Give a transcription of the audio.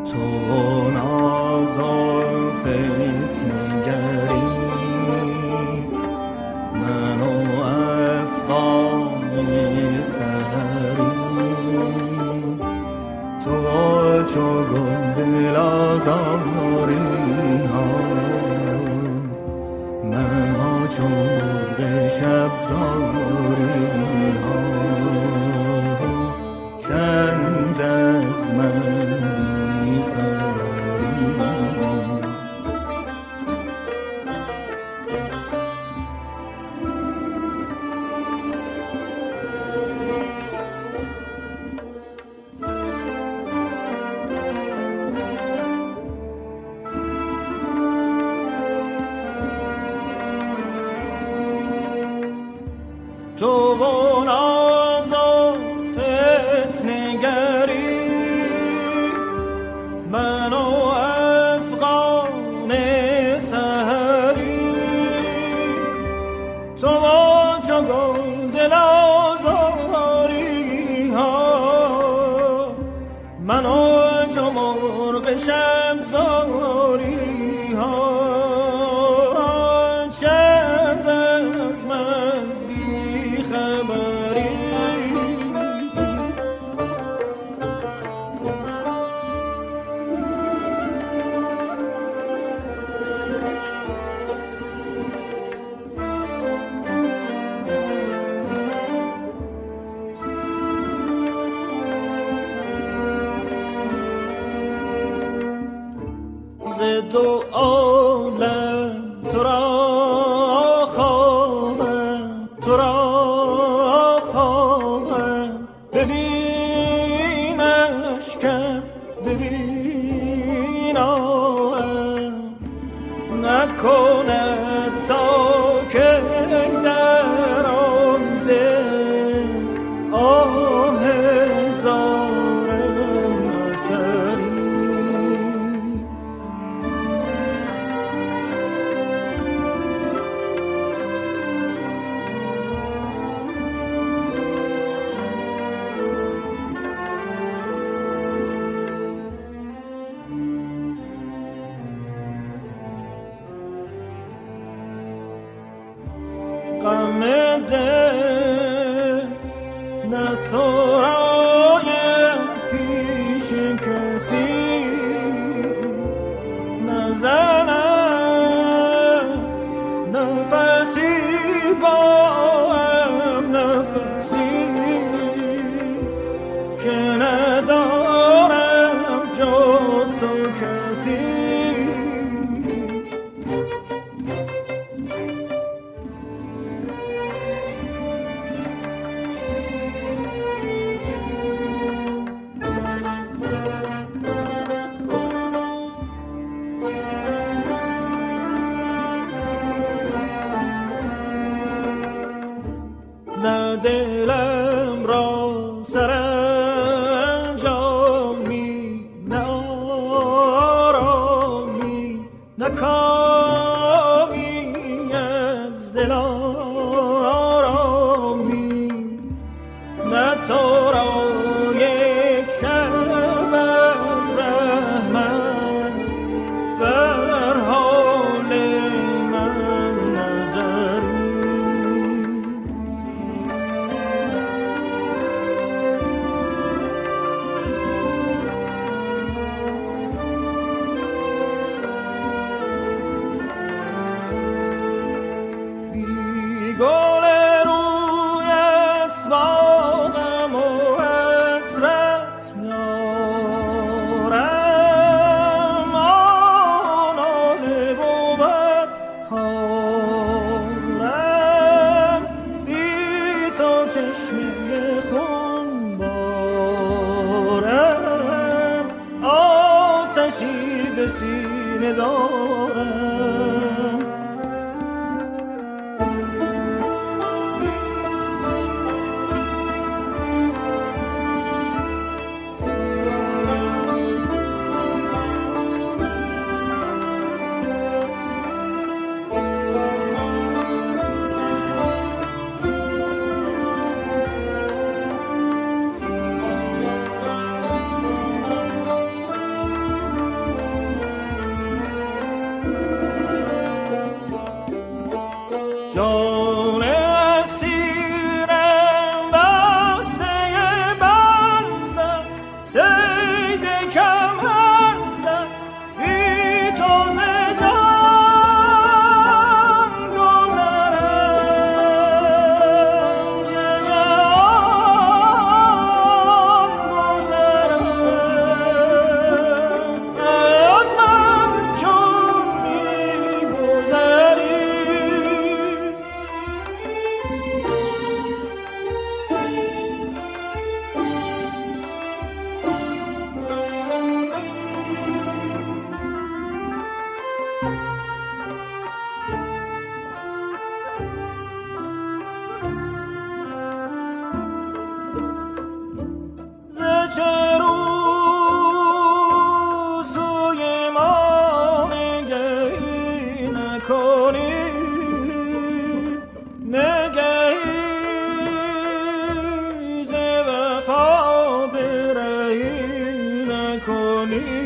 تو ناز و فتنگری من و افغان سحری تو چو گل دل آزاری ها من چو مرغ شب زاری ها چند از من بی خبری تو و ناز و فتنگری من و افغان سحری تو و چو گل دل آزاری ها من و چو مرغ شب زاری ها چند از من بی خبری ز دو عالم تو را خواهم تو را خواهم ببینش کم ببینم نکند تا که در آن دل آه هزارم نظری غم دل نسرایم پیش کسی نزنم نفسی با هم نفسی که ندارم جز تو کسی نه دلم را سرانجامی نه آرامی نه کامی از دل آرامی نه تو را یک شب از رحمت بر حال من نظری گل رویت باغم و حسرت یارم آن آل بود کارم بی تو چشمه خون بارم آتشی به سینه دارم کنی